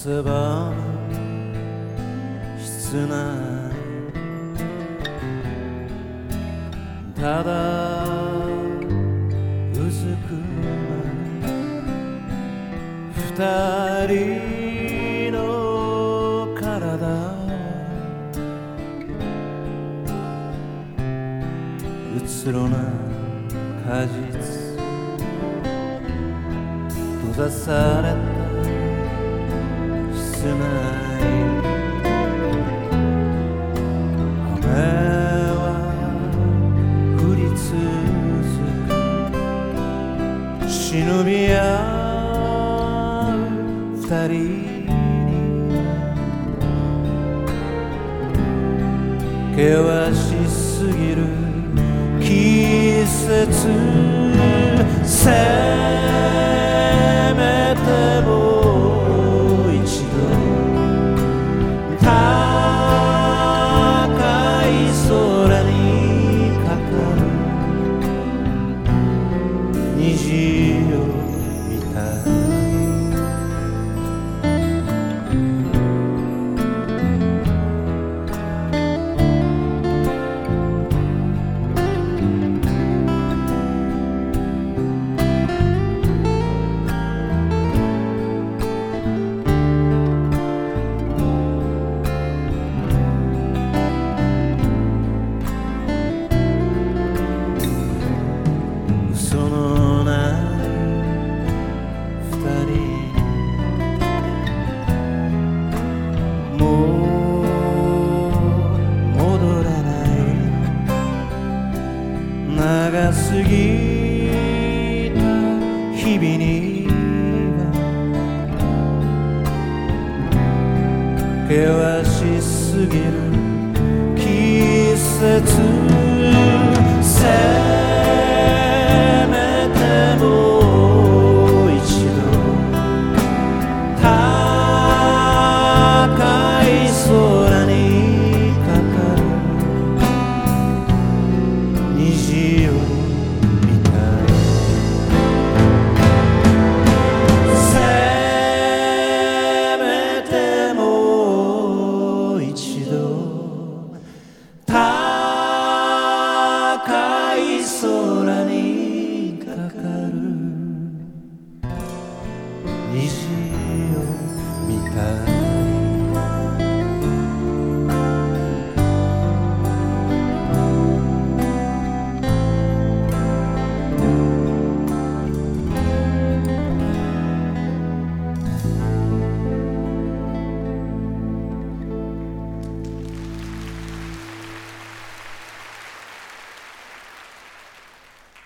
狭む室内ただうずくま二人の体うつろな果実閉ざされた室内雨は降り続く忍び合う二人に険しすぎる季節せめてもう一度高い空にかかる虹を見た長すぎた日々には険しすぎる季節